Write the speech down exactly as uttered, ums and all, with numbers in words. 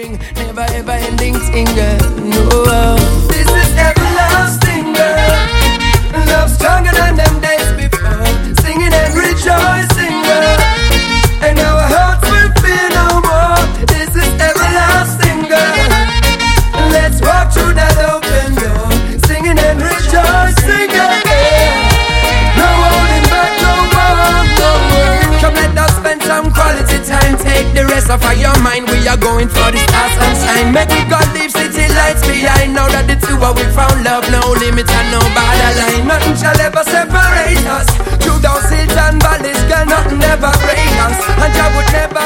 enduring, never ever ending thing, girl. No, this is everlasting, girl. Love stronger than them days before. Singing and rejoicing, girl. And our hearts will fear no more. This is everlasting, girl. Let's walk through that open door. Singing and rejoicing, girl. No holding back, no more, no more. Come let us spend some quality time. Take the rest of your mind. We are going for the stars and shine. Make we God leave city lights behind. Now that the two are we found love, no limit and no borderline. Nothing shall ever separate us. Through those hills and valleys, girl, nothing ever break us. And Jah would never